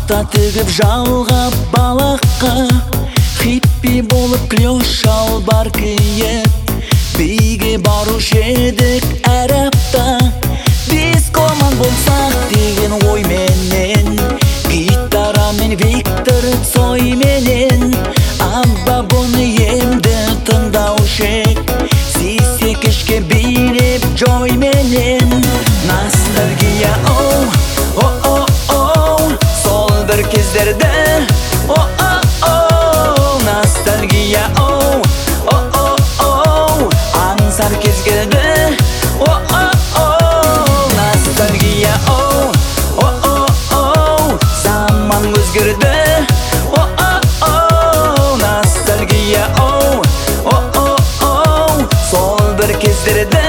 Мақта тігіп жалғап балаққа, хиппи болып клеш шалбар киіп, биге барушы едік әр апта. Дискоман болсақ деген ойменен, гитара мен Виктор Цой менен, Абба бұны емді тыңдаушы, сесе кешке билеп Джой менен. Ностальгия, оу, о-о-оу, сол бір кездерді, о-о-оу. Ностальгия, оу, о-о-оу, аңсар кез келді, о-о-оу. Ностальгия, оу, о-о-оу, заман өзгерді, о-о-оу. Ностальгия, оу, о-о-оу, сол бір кездерді.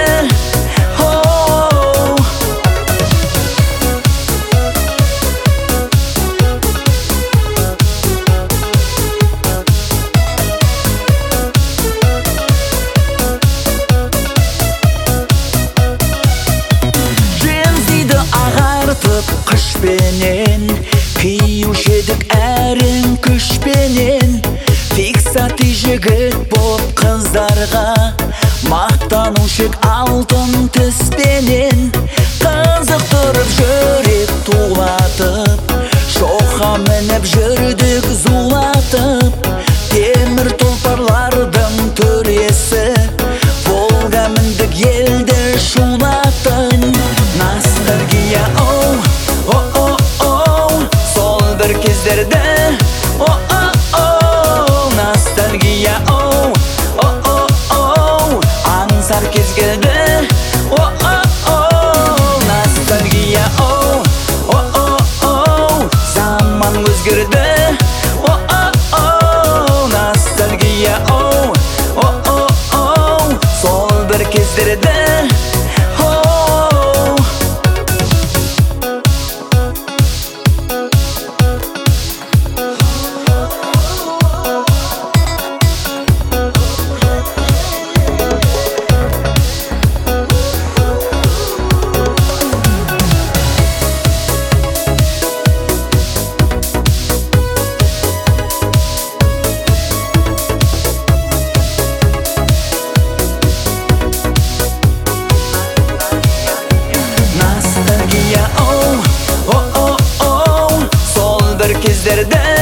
Қышпенен киюші едік әрін күшпенен, фиксати жігіт боп қыздарға мақтанушек алтын тіспенен. Қызықтырып жүрек тулатып, шоқа мініп жүрдік зулатып, темір тұлпарлардың төресі, Волга міндік елді шулатын. Ностальгия, оу, о-о-оу, сол бір кездерді, о-о-оу. Ностальгия, оу, о-о-оу, аңсар кез келді, о-о-оу. Ностальгия, оу, о-о-оу, заман өзгерді, о-о-оу. Ностальгия, оу, о-о-оу, сол бір кездерді. Ностальгия, оу, о-о-оу, сол бір кездерді.